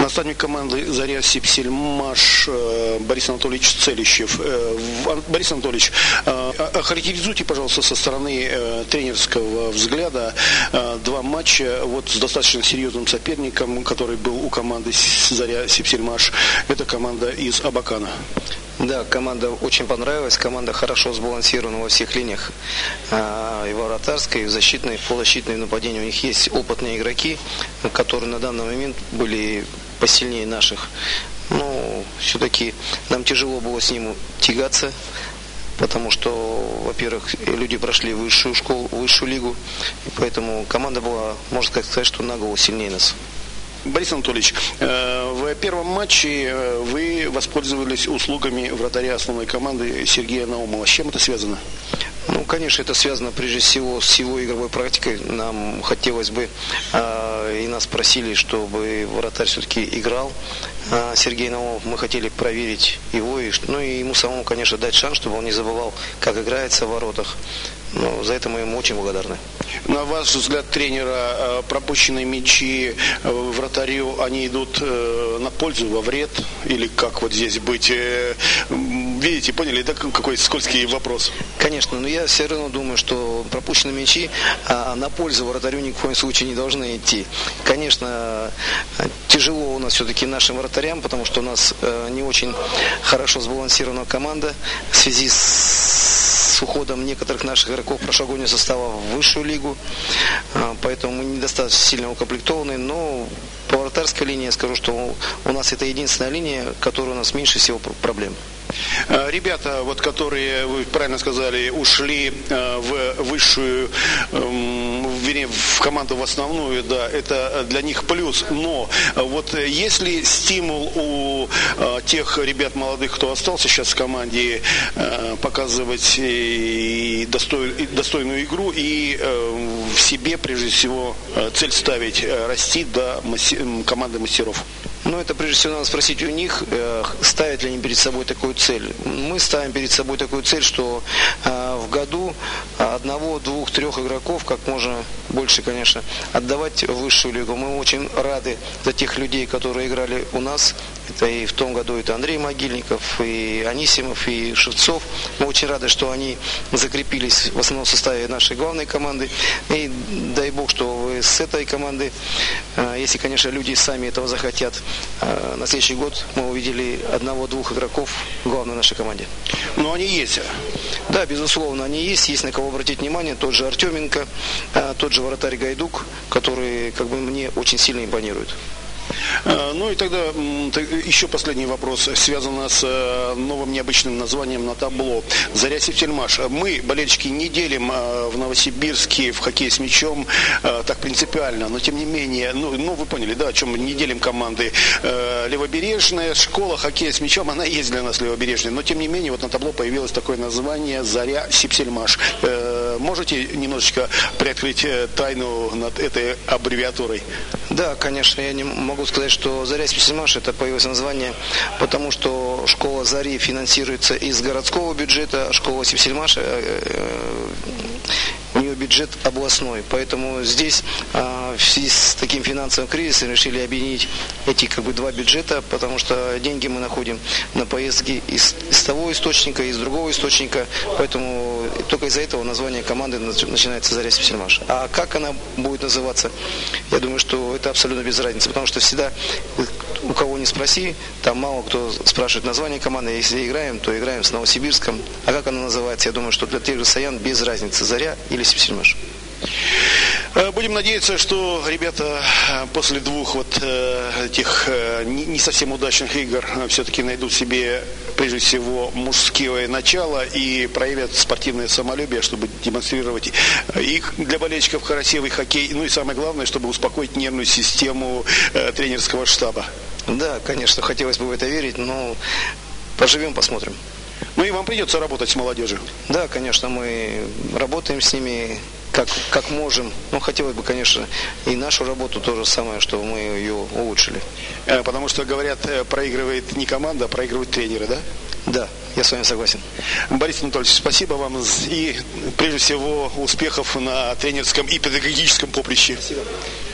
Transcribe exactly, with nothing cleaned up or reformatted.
Наставник команды «Заря» Сипсельмаш Борис Анатольевич Целищев. Борис Анатольевич, охарактеризуйте, пожалуйста, со стороны тренерского взгляда два матча вот с достаточно серьезным соперником, который был у команды «Заря» Сипсельмаш. Это команда из Абакана. Да, команда очень понравилась, команда хорошо сбалансирована во всех линиях, и в вратарской, и в защитной, и в полузащитной нападении. У них есть опытные игроки, которые на данный момент были посильнее наших. Но все-таки нам тяжело было с ним тягаться, потому что, во-первых, люди прошли высшую школу, высшую лигу, и поэтому команда была, можно сказать, что на голову сильнее нас. Борис Анатольевич, в первом матче вы воспользовались услугами вратаря основной команды Сергея Наумова. С чем это связано? Ну, конечно, это связано прежде всего с его игровой практикой. Нам хотелось бы, и нас просили, чтобы вратарь все-таки играл. Сергей Наумов, мы хотели проверить его, ну и ему самому, конечно, дать шанс, чтобы он не забывал, как играется в воротах. Но за это мы ему очень благодарны. На ваш взгляд, тренера, пропущенные мячи вратарю, они идут на пользу, во вред? Или как вот здесь быть? Видите, поняли, это какой скользкий вопрос? Конечно, но я все равно думаю, что пропущенные мячи на пользу вратарю ни в коем случае не должны идти. Конечно, тяжело у нас все-таки нашим вратарям, потому что у нас не очень хорошо сбалансирована команда в связи с уходом некоторых наших игроков прошлогоднего состава в высшую лигу, поэтому мы недостаточно сильно укомплектованы, но по вратарской линии я скажу, что у нас это единственная линия, которая у нас меньше всего проблем. Ребята, вот которые, вы правильно сказали, ушли в высшую, вернее, в команду в основную, да, это для них плюс. Но вот есть ли стимул у тех ребят молодых, кто остался сейчас в команде, показывать и достойную игру и в себе, прежде всего, цель ставить, расти до команды мастеров? Ну, это прежде всего надо спросить у них, э, ставят ли они перед собой такую цель. Мы ставим перед собой такую цель, что э, в году одного, двух, трех игроков, как можно больше, конечно, отдавать в высшую лигу. Мы очень рады за тех людей, которые играли у нас. Это и в том году это Андрей Могильников, и Анисимов, и Шевцов. Мы очень рады, что они закрепились в основном составе нашей главной команды. И дай бог, что с этой команды, э, если, конечно, люди сами этого захотят, на следующий год мы увидели одного-двух игроков в главной нашей команде. Но они есть. Да, безусловно, они есть. Есть на кого обратить внимание. Тот же Артеменко, тот же вратарь Гайдук, который как бы мне очень сильно импонирует. Ну и тогда еще последний вопрос, связан с новым необычным названием на табло. «Заря Сипсельмаш». Мы, болельщики, не делим в Новосибирске в хоккей с мячом так принципиально, но тем не менее, ну, ну вы поняли, да, о чем мы не делим команды. Левобережная школа хоккея с мячом, она есть для нас левобережная, но тем не менее вот на табло появилось такое название «Заря Сипсельмаш». Можете немножечко приоткрыть тайну над этой аббревиатурой? Да, конечно, я не могу сказать, что «Заря Сипсельмаш» это появилось название, потому что школа «Зари» финансируется из городского бюджета, а школа Сипсельмаш у нее бюджет областной, поэтому здесь в связи с таким финансовым кризисом решили объединить эти как бы два бюджета, потому что деньги мы находим на поездки из, из того источника, из другого источника, поэтому только из-за этого название команды начинается «Заря Сипсельмаш». А как она будет называться, я думаю, что это абсолютно без разницы, потому что всегда, у кого не спроси, там мало кто спрашивает название команды. Если играем, то играем с Новосибирском. А как она называется, я думаю, что для тех же саян без разницы, «Заря» или Сипсельмаш. Будем надеяться, что ребята после двух вот этих не совсем удачных игр все-таки найдут себе прежде всего мужское начало и проявят спортивное самолюбие, чтобы демонстрировать их для болельщиков красивый хоккей. Ну и самое главное, чтобы успокоить нервную систему тренерского штаба. Да, конечно, хотелось бы в это верить, но поживем, посмотрим. Ну и вам придется работать с молодежью. Да, конечно, мы работаем с ними как, как можем. Но хотелось бы, конечно, и нашу работу то же самое, что мы ее улучшили. Потому что, говорят, проигрывает не команда, а проигрывают тренеры, да? Да, я с вами согласен. Борис Анатольевич, спасибо вам и, прежде всего, успехов на тренерском и педагогическом поприще. Спасибо.